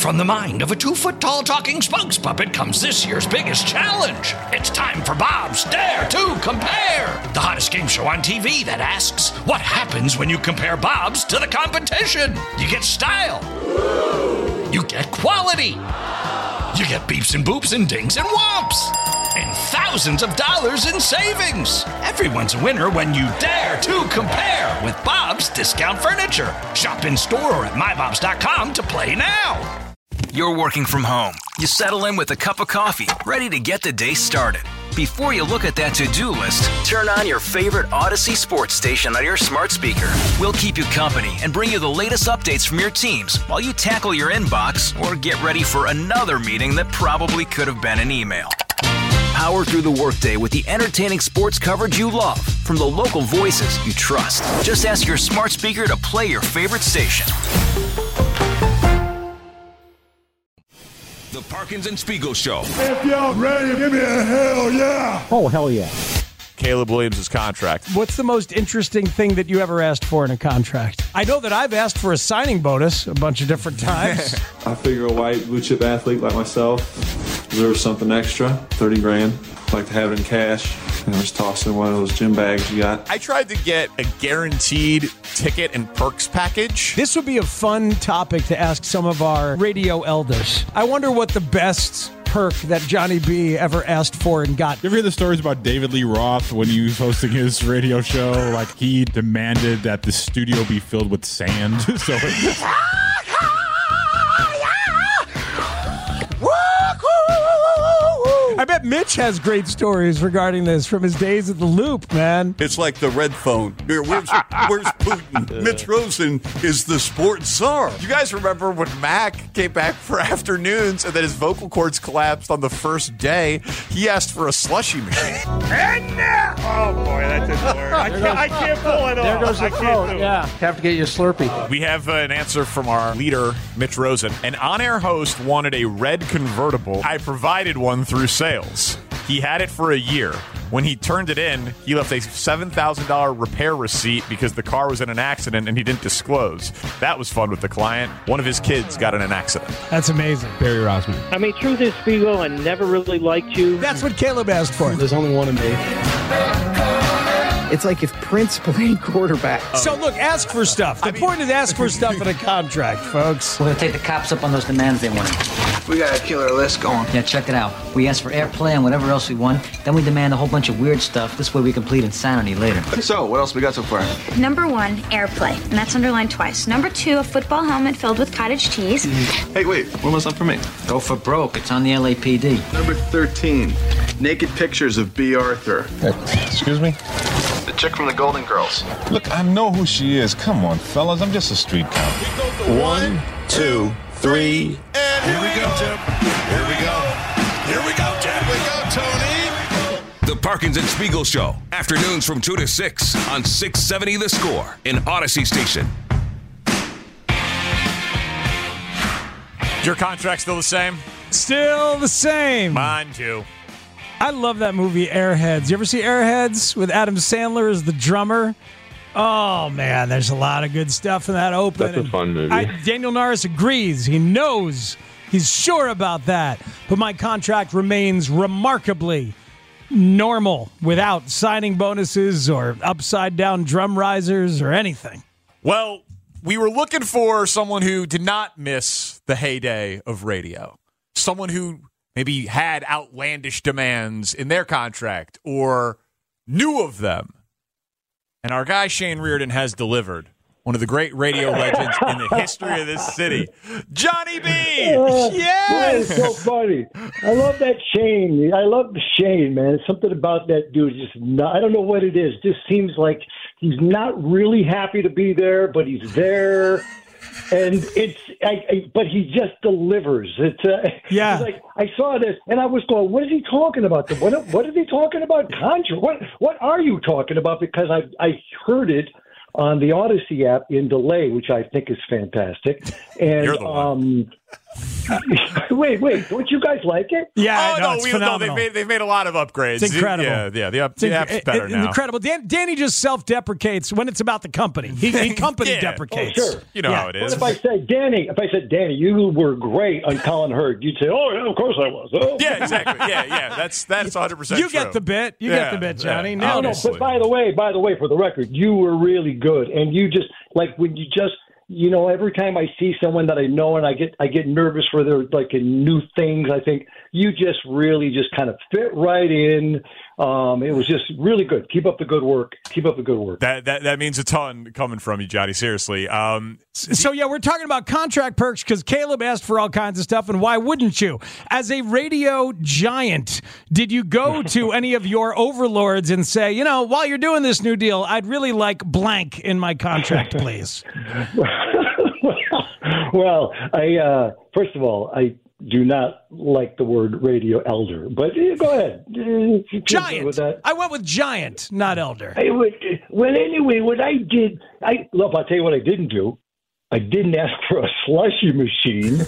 From the mind of a 2-foot-tall talking spokes puppet comes this year's biggest challenge. It's time for Bob's Dare to Compare, the hottest game show on TV that asks, what happens when you compare Bob's to the competition? You get style. You get quality. You get beeps and boops and dings and whomps. And thousands of dollars in savings. Everyone's a winner when you dare to compare with Bob's Discount Furniture. Shop in store or at mybobs.com to play now. You're working from home. You settle in with a cup of coffee, ready to get the day started. Before you look at that to-do list, turn on your favorite Odyssey sports station on your smart speaker. We'll keep you company and bring you the latest updates from your teams while you tackle your inbox or get ready for another meeting that probably could have been an email. Power through the workday with the entertaining sports coverage you love from the local voices you trust. Just ask your smart speaker to play your favorite station. The Parkins and Spiegel Show. If y'all ready, give me a hell yeah. Oh, hell yeah. Caleb Williams' contract. What's the most interesting thing that you ever asked for in a contract? I know that I've asked for a signing bonus a bunch of different times. I figure a white blue chip athlete like myself deserves something extra, 30 grand. Like to have it in cash. And just toss in one of those gym bags you got. I tried to get a guaranteed ticket and perks package. This would be a fun topic to ask some of our radio elders. I wonder what the best perk that Johnny B ever asked for and got. You ever hear the stories about David Lee Roth when he was hosting his radio show? Like, he demanded that the studio be filled with sand. So I bet Mitch has great stories regarding this from his days at the Loop, man. It's like the red phone. Where's Putin? Mitch Rosen is the sports czar. You guys remember when Mac came back for afternoons and then his vocal cords collapsed on the first day? He asked for a slushy machine. And now! Oh, boy, that didn't work. I can't pull it off. There goes the throat. Yeah, have to get you a Slurpee. We have an answer from our leader, Mitch Rosen. An on-air host wanted a red convertible. I provided one through sales. He had it for a year. When he turned it in, he left a $7,000 repair receipt because the car was in an accident and he didn't disclose. That was fun with the client. One of his kids got in an accident. That's amazing. Barry Rosman. I mean, truth is, Spiegel, I never really liked you. That's what Caleb asked for. There's only one of me. It's like if Prince played quarterback. So look, ask for stuff. The point is ask for stuff in a contract, folks. We're going to take the cops up on those demands they want. We got a killer list going. Yeah, check it out. We ask for airplay and whatever else we want. Then we demand a whole bunch of weird stuff. This way we can plead insanity later. So, what else we got so far? Number 1, airplay. And that's underlined twice. Number 2, a football helmet filled with cottage cheese. Hey, wait. One was up for me. Go for broke. It's on the LAPD. Number 13, naked pictures of B. Arthur. Excuse me? The chick from the Golden Girls. Look, I know who she is. Come on, fellas. I'm just a street cop. 1, 2, 3, and here we go, Jim. Here we go. Here we go, Jim. Here we go, Tony. The Parkins and Spiegel Show. Afternoons from 2 to 6 on 670 The Score in Odyssey Station. Is your contract still the same? Still the same. Mine too. I love that movie, Airheads. You ever see Airheads with Adam Sandler as the drummer? Oh, man, there's a lot of good stuff in that open. That's a fun movie. Daniel Norris agrees. He knows. He's sure about that. But my contract remains remarkably normal without signing bonuses or upside-down drum risers or anything. Well, we were looking for someone who did not miss the heyday of radio. Someone who maybe had outlandish demands in their contract or knew of them. And our guy Shane Reardon has delivered. One of the great radio legends in the history of this city. Johnny B! Yes! That is so funny. I love that Shane. I love Shane, man. Something about that dude just not, I don't know what it is. Just seems like he's not really happy to be there, but he's there. And but he just delivers. It's like I saw this and I was going, what is he talking about? What is he talking about? Conjure? What are you talking about? Because I heard it on the Odyssey app in delay, which I think is fantastic. And you're the one. Wait, don't you guys like it? Yeah, it's it's phenomenal. They've made a lot of upgrades. It's incredible. The app's better now. Incredible. Danny just self-deprecates when it's about the company. He company deprecates. Oh, sure. You know how it is. What if I said, Danny, you were great on Colin Hurd, you'd say, oh, yeah, of course I was. Oh. Yeah, exactly. Yeah. That's 100% true. You get the bit. You get the bit, Johnny. No, but by the way, for the record, you were really good. And you just, like, when you just, every time I see someone that I know and I get nervous for their, like, new things, I think you just really just kind of fit right in. It was just really good. Keep up the good work. That means a ton coming from you, Johnny. Seriously. So, we're talking about contract perks because Caleb asked for all kinds of stuff, and why wouldn't you? As a radio giant, did you go to any of your overlords and say, while you're doing this new deal, I'd really like blank in my contract, please? Well, first of all, I do not like the word radio elder, but go ahead. Giant. With that. I went with giant, not elder. Well, anyway, what I did, I'll tell you what I didn't do. I didn't ask for a slushy machine.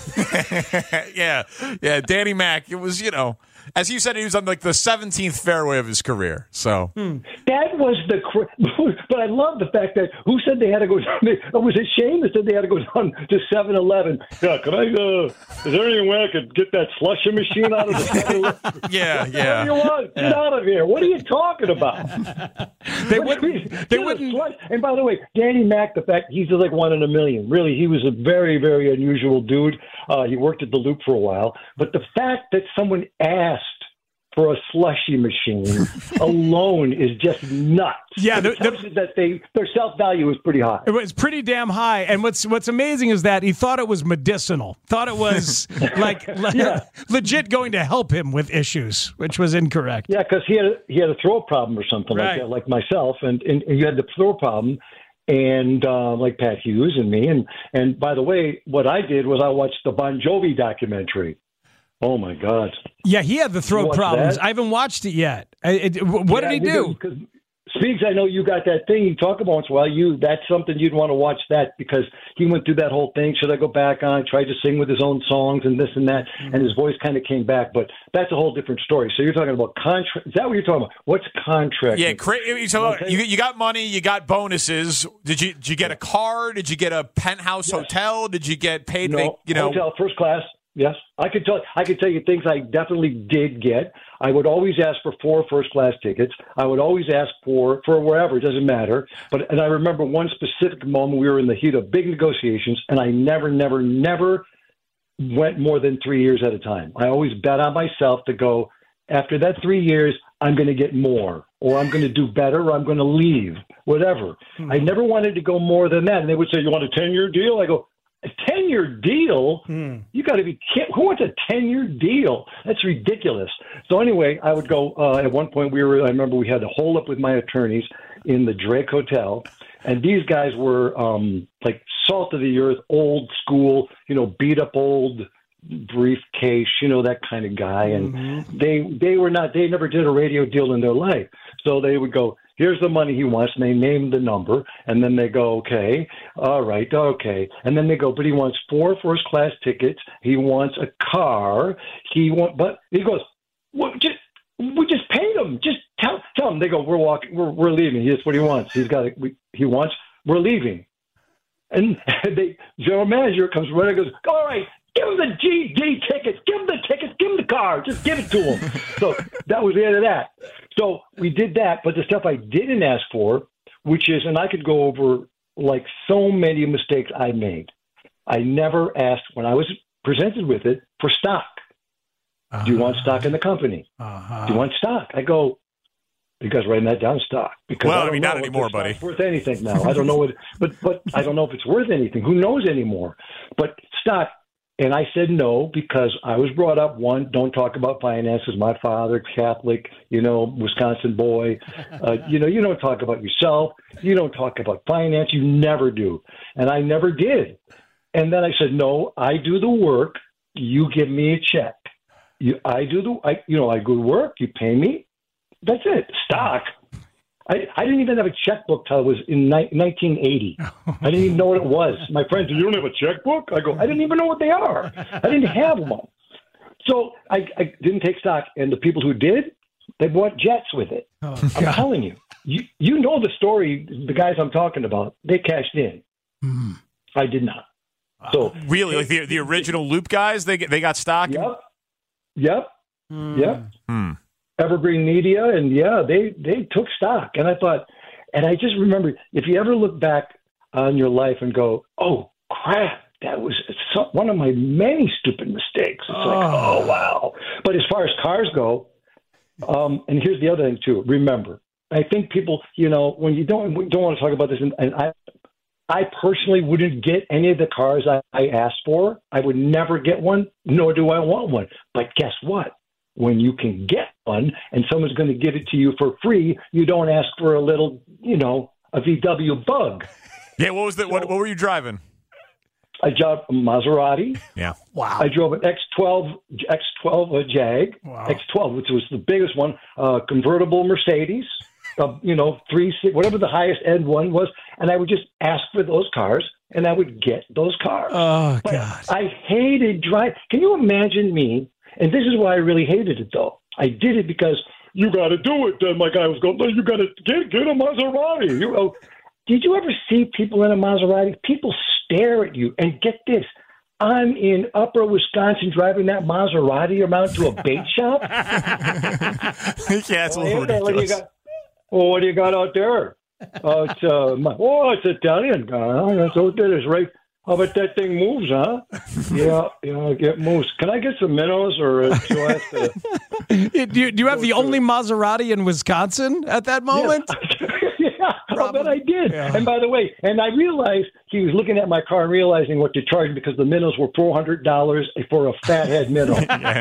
Yeah. Danny Mac, it was, as you said, he was on like the 17th fairway of his career. So that was but I love the fact that who said they had to go down? Was it Shane that said they had to go down to 7-Eleven? Yeah, could I? Is there any way I could get that slushy machine out of the 7-Eleven? Yeah. What do you want? Get out of here! What are you talking about? They wouldn't. And by the way, Danny Mac, the fact he's like one in a million. Really, he was a very, very unusual dude. He worked at the Loop for a while, but the fact that someone asked for a slushy machine alone is just nuts. Yeah, that their self-value is pretty high. It was pretty damn high. And what's amazing is that he thought it was medicinal. Thought it was legit going to help him with issues, which was incorrect. Yeah, because he had a throat problem or something like that, like myself, and you had the throat problem. And like Pat Hughes and me. And by the way, what I did was I watched the Bon Jovi documentary. Oh, my God. Yeah, he had the throat problems. I haven't watched it yet. What did he do? Speaks, I know you got that thing you talk about once in a while. That's something you'd want to watch that because he went through that whole thing. Should I go back on? Tried to sing with his own songs and this and that, and his voice kind of came back. But that's a whole different story. So you're talking about contract. Is that what you're talking about? What's contract? Yeah, so you got money, you got bonuses. Did you get a car? Did you get a penthouse hotel? Did you get paid? Hotel, first class. Yes, I could tell you things I definitely did get. I would always ask for 4 first-class tickets. I would always ask for wherever, it doesn't matter. And I remember one specific moment we were in the heat of big negotiations, and I never went more than 3 years at a time. I always bet on myself to go, after that 3 years, I'm going to get more, or I'm going to do better, or I'm going to leave, whatever. I never wanted to go more than that. And they would say, you want a 10-year deal? I go, a 10-year deal? You got to be kidding. Who wants a 10-year deal? That's ridiculous. So anyway, I would go, at one point I remember we had to hold up with my attorneys in the Drake Hotel. And these guys were like salt of the earth, old school, beat up old briefcase, that kind of guy. And they never did a radio deal in their life. So they would go, here's the money he wants, and they name the number, and then they go, okay, all right, okay. And then they go, but he wants 4 first-class tickets, he wants a car, but he goes, we just paid him, just tell him. They go, we're leaving, here's what he wants, we're leaving. And the general manager comes running and goes, all right, give him the GD tickets, give him the car, just give it to him. So that was the end of that. So we did that, but the stuff I didn't ask for, which is, and I could go over like so many mistakes I made. I never asked, when I was presented with it, for stock. Do you want stock in the company? Do you want stock? I go, you guys writing that down, stock? Because not anymore, buddy. It's worth anything now. I don't know but I don't know if it's worth anything. Who knows anymore? But stock. And I said no because I was brought up, one, don't talk about finances. My father, Catholic, Wisconsin boy. You don't talk about yourself. You don't talk about finance. You never do. And I never did. And then I said, no, I do the work. You give me a check. I go to work. You pay me. That's it. Stock. I didn't even have a checkbook till I was in 1980. I didn't even know what it was. My friends said, "You don't have a checkbook?" I go, "I didn't even know what they are. I didn't have one." So I didn't take stock. And the people who did, they bought jets with it. I'm telling you. You know the story, the guys I'm talking about, they cashed in. I did not. So really, like the original Loop guys, they got stock? Yep. Evergreen Media, and they took stock. And I thought, and I just remember, if you ever look back on your life and go, oh, crap, that was one of my many stupid mistakes. It's like, oh, wow. But as far as cars go, and here's the other thing, too. Remember, I think people, when you don't want to talk about this, and I personally wouldn't get any of the cars I asked for. I would never get one, nor do I want one. But guess what? When you can get one and someone's going to give it to you for free, you don't ask for a little, a VW Bug. Yeah, what were you driving? I drove a Maserati. Yeah. Wow. I drove an X12 Jag. Wow. X12, which was the biggest one, convertible Mercedes. Whatever the highest end one was, and I would just ask for those cars, and I would get those cars. Oh, but God. I hated driving. Can you imagine me? And this is why I really hated it, though. I did it because you got to do it. My guy was going, you got to get a Maserati. Did you ever see people in a Maserati? People stare at you, and get this. I'm in Upper Wisconsin driving that Maserati around to a bait shop. Yeah, it's a little ridiculous. What do you got out there? It's Italian guy. That's what it is, right? How about that thing moves, huh? Yeah, it moves. Can I get some minnows, or do I have to? Do you have the only Maserati in Wisconsin at that moment? Yeah, I bet I did. Yeah. And by the way, I realized he was looking at my car and realizing what to charge because the minnows were $400 for a fathead minnow.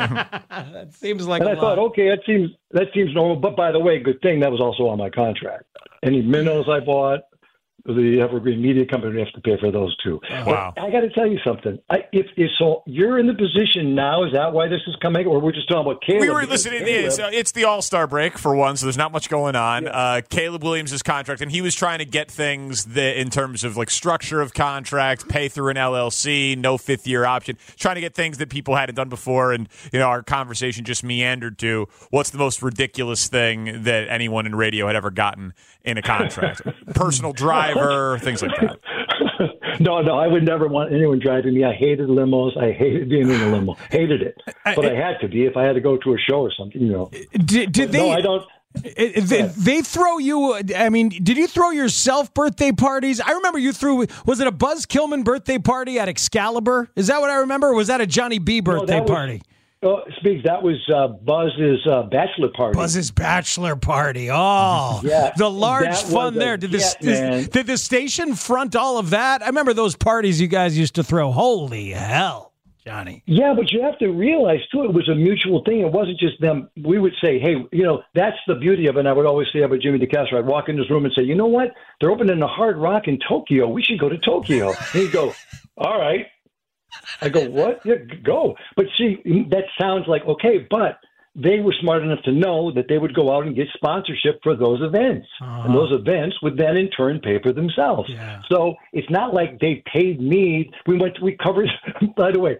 That seems like. And I thought, okay, that seems normal. But by the way, good thing that was also on my contract. Any minnows I bought, the Evergreen Media Company would have to pay for those too. Wow. But I got to tell you something. If so, you're in the position now. Is that why this is coming, or we're just talking about Caleb? We were listening. It's the All-Star break for one, so there's not much going on. Yeah. Caleb Williams' contract, and he was trying to get things that, in terms of like structure of contract, pay through an LLC, no fifth-year option, trying to get things that people hadn't done before. And our conversation just meandered to what's the most ridiculous thing that anyone in radio had ever gotten in a contract, personal driver, things like that. No, I would never want anyone driving me. I hated limos. I hated being in a limo. Hated it. But I had to be if I had to go to a show or something, Did they? No, I don't. They throw you. I mean, did you throw yourself birthday parties? I remember you threw. Was it a Buzz Kilman birthday party at Excalibur? Is that what I remember? Or was that a Johnny B birthday party? Speaks. That was Buzz's bachelor party. Buzz's bachelor party. Oh, yeah. The large fun there. Did the station front all of that? I remember those parties you guys used to throw. Holy hell, Johnny. Yeah, but you have to realize, too, it was a mutual thing. It wasn't just them. We would say, hey, that's the beauty of it. And I would always say about Jimmy DeCastro, I'd walk in his room and say, you know what? They're opening a Hard Rock in Tokyo. We should go to Tokyo. And he'd go, all right. I go, what? Yeah, go. But see, that sounds like, okay, but they were smart enough to know that they would go out and get sponsorship for those events. Uh-huh. And those events would then in turn pay for themselves. Yeah. So it's not like they paid me. We covered, by the way,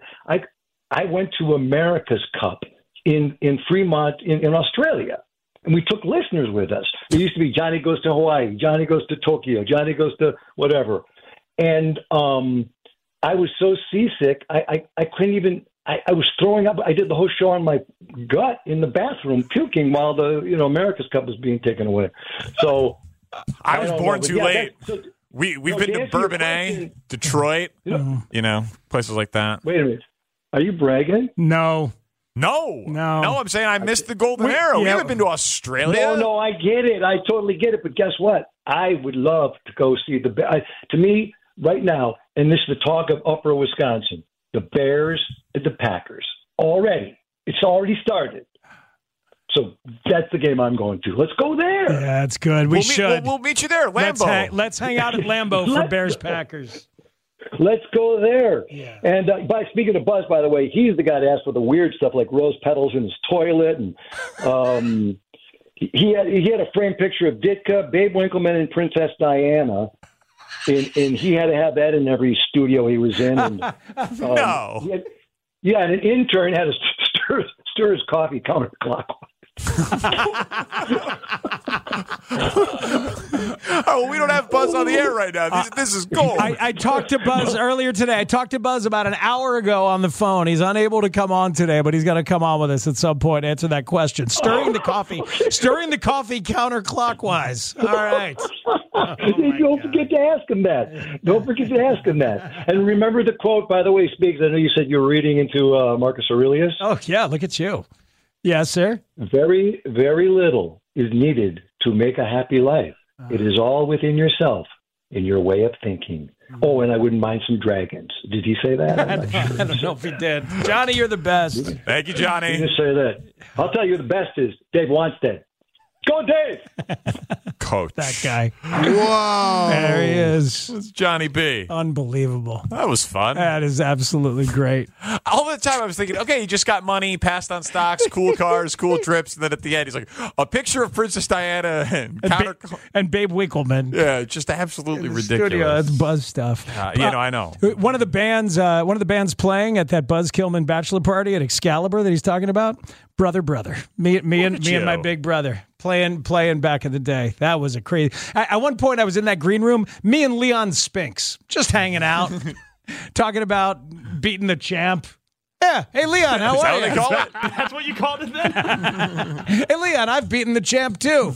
I went to America's Cup in Fremont in Australia. And we took listeners with us. There used to be Johnny Goes to Hawaii, Johnny Goes to Tokyo, Johnny Goes to whatever. And, I was so seasick, I couldn't even. I was throwing up. I did the whole show on my gut in the bathroom, puking while the America's Cup was being taken away. So I was born too late. We've been to Bourbonnais, Detroit, places like that. Wait a minute, are you bragging? No. I'm saying I missed the Golden Era. We haven't been to Australia. No, I get it. I totally get it. But guess what? I would love to go see to me. Right now, and this is the talk of Upper Wisconsin, the Bears and the Packers. It's already started. So that's the game I'm going to. Let's go there. Yeah, that's good. We should. We'll meet you there, Lambeau. Let's hang out at Lambeau for Bears Packers. Let's go there. Yeah. And speaking of Buzz, by the way, he's the guy that asked for the weird stuff like rose petals in his toilet, and he had a framed picture of Ditka, Babe Winkleman, and Princess Diana. And he had to have that in every studio he was in. And, No. And an intern had to stir his coffee counterclockwise. Oh, we don't have Buzz on the air right now. This is gold. I talked to Buzz earlier today. I talked to Buzz about an hour ago on the phone. He's unable to come on today, but he's going to come on with us at some point. Answer that question. Stirring the coffee counterclockwise. All right. Don't forget to ask him that. And remember the quote, by the way, Speaks. I know you said you were reading into Marcus Aurelius. Oh yeah, look at you. Yes, sir. Very, very little is needed to make a happy life. It is all within yourself, in your way of thinking. Oh, and I wouldn't mind some dragons. Did he say that? I'm not sure. I don't know if he did. Johnny, you're the best. Thank you, Johnny. He didn't say that. I'll tell you the best is Dave Wanstead. Go, Dave! Coach. That guy. Whoa. There he is. It's Johnny B. Unbelievable. That was fun. That is absolutely great. All the time I was thinking, okay, he just got money, passed on stocks, cool cars, cool trips, and then at the end he's like, a picture of Princess Diana and Babe Winkleman. Yeah, just absolutely ridiculous. Studio, that's Buzz stuff. I know. One of the bands playing at that Buzz Kilman bachelor party at Excalibur that he's talking about, Brother. Me and my big brother. Playing back in the day. That was a crazy. At one point, I was in that green room, me and Leon Spinks, just hanging out, talking about beating the champ. Yeah. Hey, Leon, how are you? They call it? That's what you called it then? Hey, Leon, I've beaten the champ, too.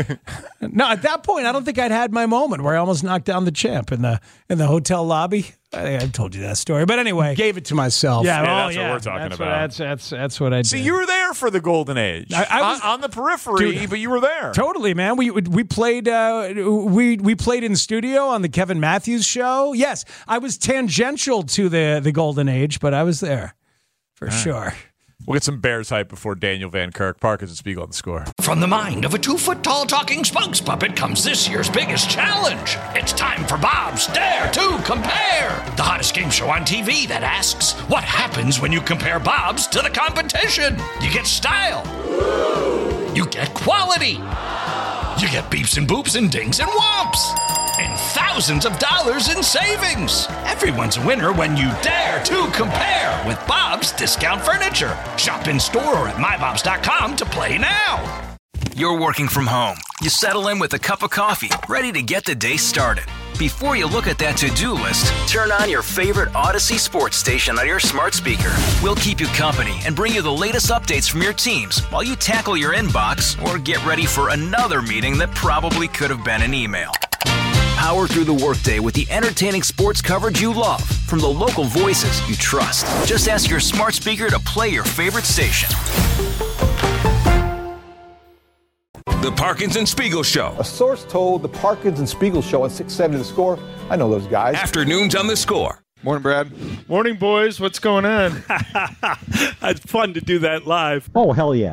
No, at that point, I don't think I'd had my moment where I almost knocked down the champ in the hotel lobby. I think I've told you that story. But anyway. Gave it to myself. Yeah, that's what we're talking about. That's what I did. See, you were there for the golden age. I was on the periphery, dude, but you were there. Totally, man. We played we played in studio on the Kevin Matthews show. Yes, I was tangential to the golden age, but I was there for sure. We'll get some Bears hype before Daniel Van Kirk. Parkins and Spiegel on the score. From the mind of a 2-foot-tall talking spokes puppet comes this year's biggest challenge. It's time for Bob's Dare to Compare, the hottest game show on TV that asks, what happens when you compare Bob's to the competition? You get style. You get quality. You get beeps and boops and dings and whomps. And thousands of dollars in savings. Everyone's a winner when you dare to compare with Bob's Discount Furniture. Shop in store or at mybobs.com to play now. You're working from home. You settle in with a cup of coffee, ready to get the day started. Before you look at that to-do list, turn on your favorite Odyssey sports station on your smart speaker. We'll keep you company and bring you the latest updates from your teams while you tackle your inbox or get ready for another meeting that probably could have been an email. Power through the workday with the entertaining sports coverage you love from the local voices you trust. Just ask your smart speaker to play your favorite station. The Parkins and Spiegel Show. A source told the Parkins and Spiegel Show on 670 The Score. I know those guys. Afternoons on The Score. Morning, Brad. Morning, boys. What's going on? It's fun to do that live. Oh, hell yeah.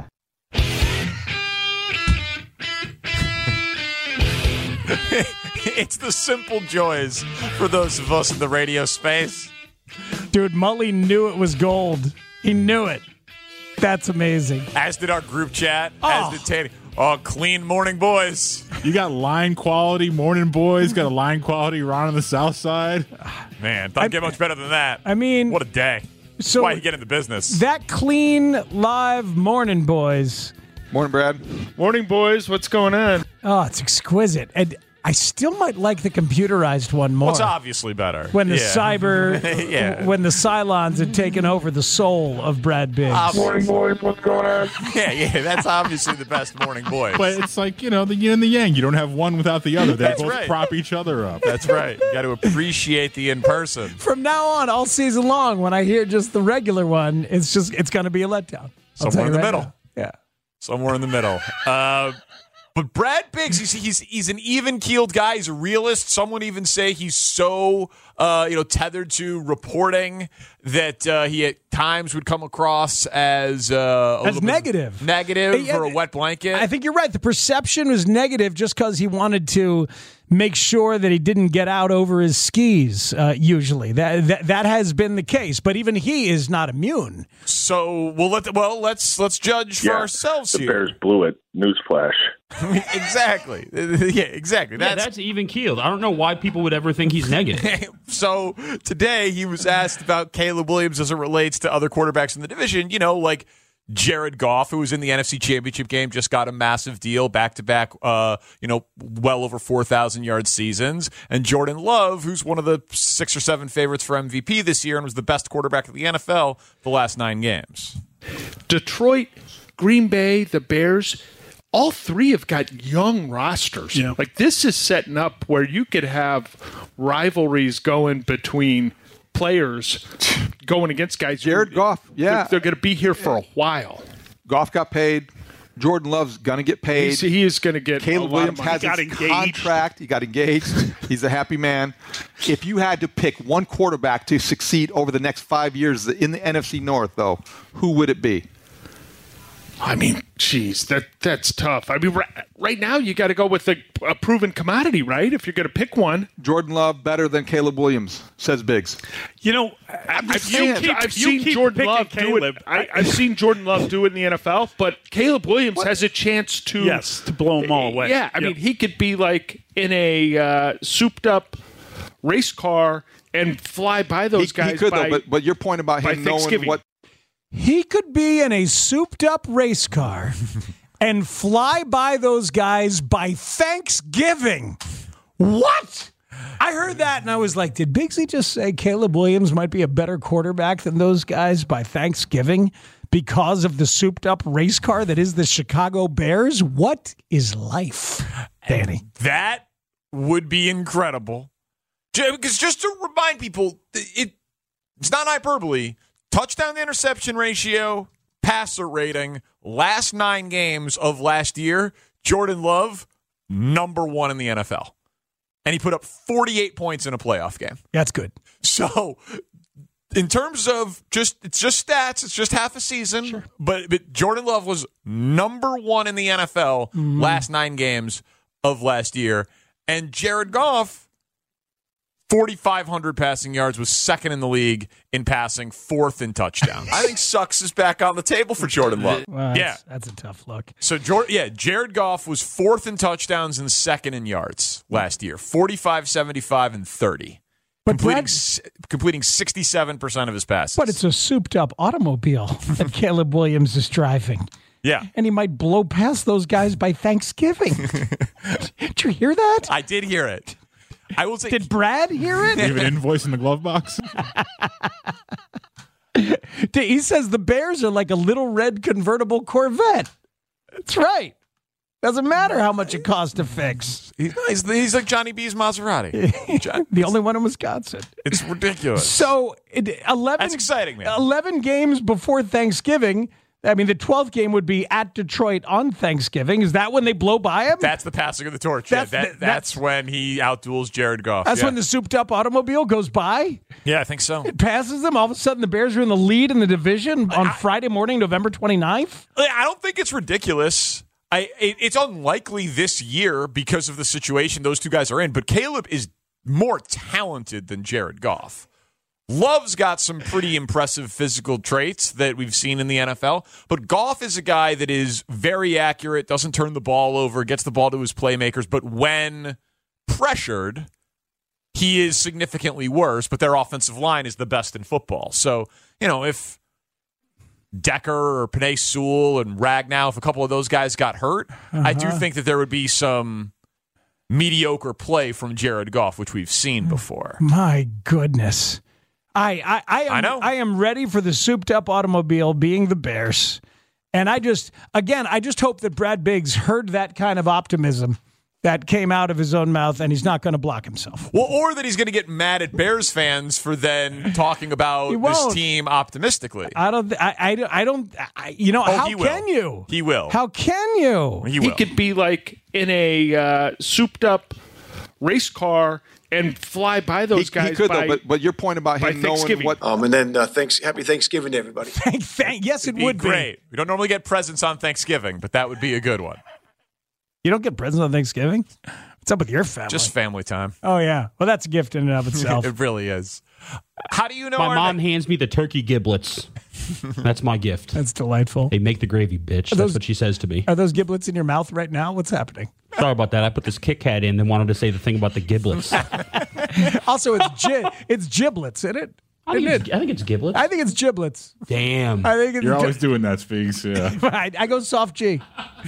It's the simple joys for those of us in the radio space. Dude, Mully knew it was gold. He knew it. That's amazing. As did our group chat. As did Tanny. Oh, clean morning, boys. You got line quality morning boys. Got a line quality Ron on the south side. Man, doesn't get much better than that. I mean, what a day. So that's why you get in the business. That clean live morning, boys. Morning, Brad. Morning, boys. What's going on? Oh, it's exquisite. And I still might like the computerized one more. Well, it's obviously better. When the when the Cylons had taken over the soul of Brad Biggs. Morning, boys. What's going on? Yeah, that's obviously the best morning boys. But it's like, the yin and the yang. You don't have one without the other. They both prop each other up. That's right. You got to appreciate the in-person. From now on, all season long, when I hear just the regular one, it's going to be a letdown. Somewhere in the middle. Now. Yeah. Somewhere in the middle. But Brad Biggs, he's an even-keeled guy. He's a realist. Some would even say he's so tethered to reporting that he at times would come across as negative. Negative or a wet blanket. I think you're right. The perception was negative just because he wanted to make sure that he didn't get out over his skis. Usually, that has been the case. But even he is not immune. So let's judge for ourselves the here. Bears blew it. Newsflash. Exactly. Yeah, exactly. That's even keeled. I don't know why people would ever think he's negative. So today he was asked about Caleb Williams as it relates to other quarterbacks in the division. You know, like Jared Goff, who was in the NFC Championship game, just got a massive deal, back-to-back, well over 4,000-yard seasons. And Jordan Love, who's one of the 6 or 7 favorites for MVP this year and was the best quarterback of the NFL the last 9 games. Detroit, Green Bay, the Bears, all three have got young rosters. Yeah. Like, this is setting up where you could have rivalries going between players going against guys. Jared Goff, they're going to be here for a while. Goff got paid. Jordan Love's going to get paid. He is going to get Caleb Williams has his contract. He got engaged. He's a happy man. If you had to pick one quarterback to succeed over the next 5 years in the NFC North, though, who would it be? I mean, geez, that's tough. I mean, right now you got to go with a proven commodity, right? If you're going to pick one. Jordan Love better than Caleb Williams, says Biggs. You know, I've seen Jordan Love do it. I've seen Jordan Love do it in the NFL, but Caleb Williams has a chance to blow them all away. Yeah, I mean, he could be like in a souped-up race car and fly by those guys. He could, though, but your point about him knowing what. He could be in a souped-up race car and fly by those guys by Thanksgiving. What? I heard that, and I was like, did Biggsy just say Caleb Williams might be a better quarterback than those guys by Thanksgiving because of the souped-up race car that is the Chicago Bears? What is life, Danny? That would be incredible. Because just to remind people, it's not hyperbole. Touchdown to interception ratio, passer rating, last 9 games of last year, Jordan Love, number 1 in the NFL. And he put up 48 points in a playoff game. That's good. So, in terms of it's just stats, it's just half a season. Sure. But Jordan Love was number 1 in the NFL last 9 games of last year. And Jared Goff, 4,500 passing yards, was second in the league in passing, 4th in touchdowns. I think Sucks is back on the table for Jordan Love. Well, that's a tough look. So, Jared Goff was 4th in touchdowns and 2nd in yards last year, 45, 75, and 30. Completing 67% of his passes. But it's a souped-up automobile that Caleb Williams is driving. Yeah. And he might blow past those guys by Thanksgiving. Did you hear that? I did hear it. I will say, did Brad hear it? You have an invoice in the glove box? He says the Bears are like a little red convertible Corvette. That's right. Doesn't matter how much it costs to fix. He's like Johnny B's Maserati. The only one in Wisconsin. It's ridiculous. So 11. That's exciting, man. 11 games before Thanksgiving. I mean, the 12th game would be at Detroit on Thanksgiving. Is that when they blow by him? That's the passing of the torch. That's when he outduels Jared Goff. That's when the souped-up automobile goes by? Yeah, I think so. It passes them. All of a sudden, the Bears are in the lead in the division on Friday morning, November 29th? I don't think it's ridiculous. It's unlikely this year because of the situation those two guys are in, but Caleb is more talented than Jared Goff. Love's got some pretty impressive physical traits that we've seen in the NFL, but Goff is a guy that is very accurate, doesn't turn the ball over, gets the ball to his playmakers, but when pressured, he is significantly worse, but their offensive line is the best in football. So, if Decker or Penei Sewell and Ragnow, if a couple of those guys got hurt, I do think that there would be some mediocre play from Jared Goff, which we've seen before. My goodness. I am ready for the souped-up automobile being the Bears. And I just hope that Brad Biggs heard that kind of optimism that came out of his own mouth, and he's not going to block himself. Well, or that he's going to get mad at Bears fans for then talking about this team optimistically. How can you? He will. How can you? He could be like in a souped-up race car and fly by those guys. He could, though, but your point about him knowing what... and then happy Thanksgiving to everybody. Yes, it would be great. We don't normally get presents on Thanksgiving, but that would be a good one. You don't get presents on Thanksgiving? What's up with your family? Just family time. Oh, yeah. Well, that's a gift in and of itself. It really is. How do you know My mom hands me the turkey giblets. That's my gift. That's delightful. Hey, make the gravy, bitch. That's what she says to me. Are those giblets in your mouth right now? What's happening? Sorry about that. I put this Kit Kat in and wanted to say the thing about the giblets. Also, it's giblets, isn't it? I think it's giblets. I think it's giblets. Damn. I think it's You're always doing that, Speaks. Yeah. I go soft G.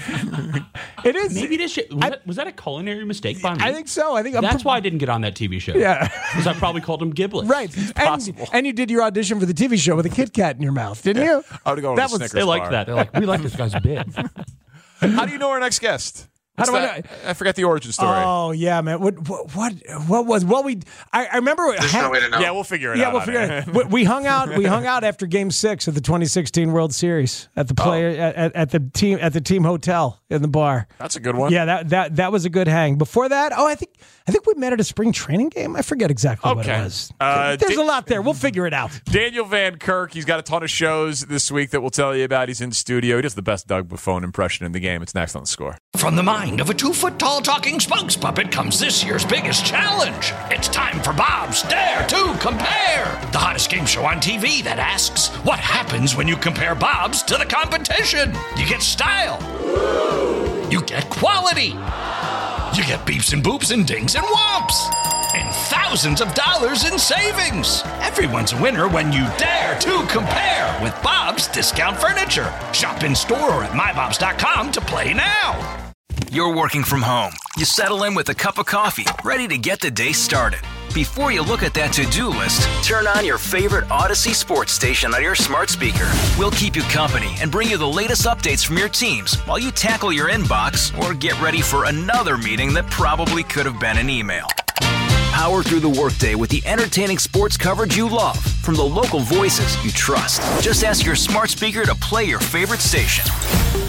It is. Maybe this shit, was that a culinary mistake by me? I think so. I think that's why I didn't get on that TV show. Yeah. Because I probably called them giblets. Right. And you did your audition for the TV show with a Kit Kat in your mouth, didn't you? I would go to the Snickers They liked bar. that. They're like, we like this guy's bit. How do you know our next guest? How do I know? I forgot the origin story. Oh yeah, man. What was? Well, I remember. There's no way to know. Yeah, we'll figure it out. Yeah, we'll figure it out. We hung out. We hung out after Game 6 of the 2016 World Series at the at the team hotel in the bar. That's a good one. Yeah, that was a good hang. Before that, I think we met at a spring training game. I forget exactly what it was. There's a lot there. We'll figure it out. Daniel Van Kirk. He's got a ton of shows this week that we'll tell you about. He's in studio. He does the best Doug Buffon impression in the game. It's next on The Score. From the mind of a 2-foot-tall talking spokes puppet comes this year's biggest challenge. It's time for Bob's Dare to Compare, the hottest game show on TV that asks, what happens when you compare Bob's to the competition? You get style. You get quality. You get beeps and boops and dings and whomps. And thousands of dollars in savings. Everyone's a winner when you dare to compare with Bob's Discount Furniture. Shop in store or at mybobs.com to play now. You're working from home. You settle in with a cup of coffee, ready to get the day started. Before you look at that to-do list, turn on your favorite Odyssey sports station on your smart speaker. We'll keep you company and bring you the latest updates from your teams while you tackle your inbox or get ready for another meeting that probably could have been an email. Power through the workday with the entertaining sports coverage you love from the local voices you trust. Just ask your smart speaker to play your favorite station.